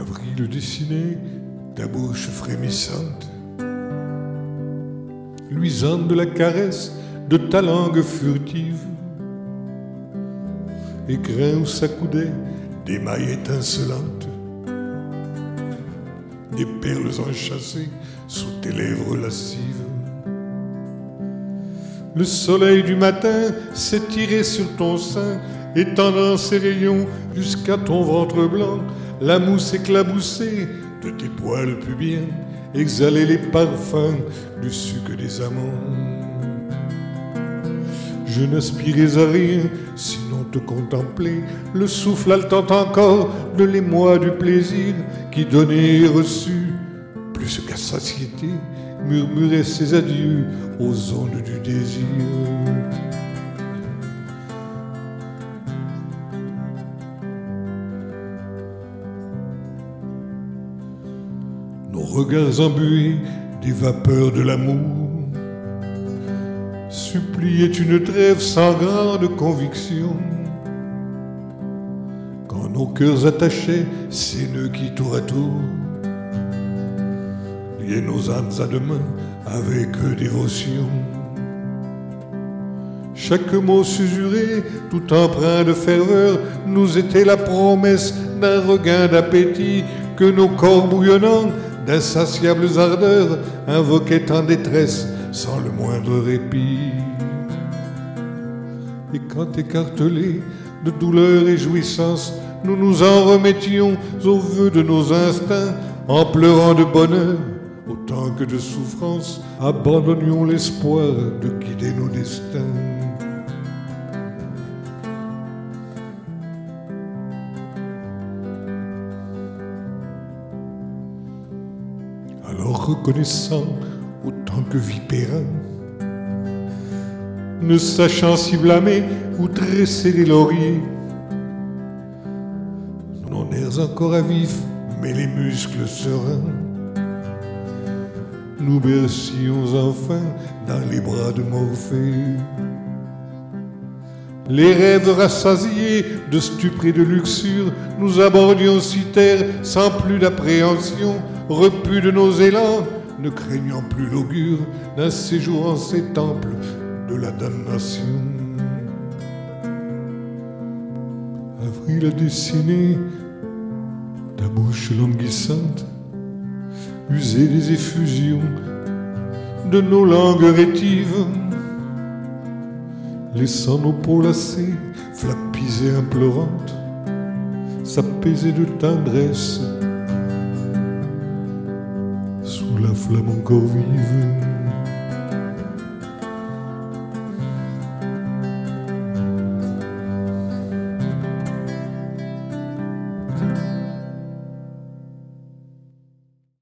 Avril dessiné ta bouche frémissante, luisante de la caresse de ta langue furtive, écrin où s'accoudaient des mailles étincelantes, des perles enchâssées sous tes lèvres lascives. Le soleil du matin s'est tiré sur ton sein, étendant ses rayons jusqu'à ton ventre blanc. La mousse éclaboussée de tes poils pubiens exhalait les parfums du sucre des amants. Je n'aspirais à rien sinon te contempler, le souffle haletant encore de l'émoi du plaisir qui donnait et reçu, plus qu'à satiété, murmurait ses adieux aux ondes du désir. Nos regards embués des vapeurs de l'amour suppliaient une trêve sans grande conviction, quand nos cœurs attachaient ces nœuds qui tour à tour liaient nos âmes à deux mains avec dévotion. Chaque mot susurré, tout empreint de ferveur, nous était la promesse d'un regain d'appétit que nos corps bouillonnants d'insatiables ardeurs invoquaient en détresse sans le moindre répit. Et quand écartelés de douleur et jouissance, nous nous en remettions aux vœux de nos instincts, en pleurant de bonheur autant que de souffrance, abandonnions l'espoir de guider nos destins. Alors reconnaissant autant que vipérin, ne sachant s'y blâmer ou tresser les lauriers, nos nerfs encore à vif, mais les muscles sereins, nous bercions enfin dans les bras de Morphée. Les rêves rassasiés de stupre et de luxure, nous abordions si terre sans plus d'appréhension, repus de nos élans, ne craignant plus l'augure d'un séjour en ces temples de la damnation. Avril a dessiné ta bouche languissante, usée des effusions de nos langues rétives, laissant nos peaux lacées, flappies et implorantes, s'apaiser de tendresse sous la flamme encore vive.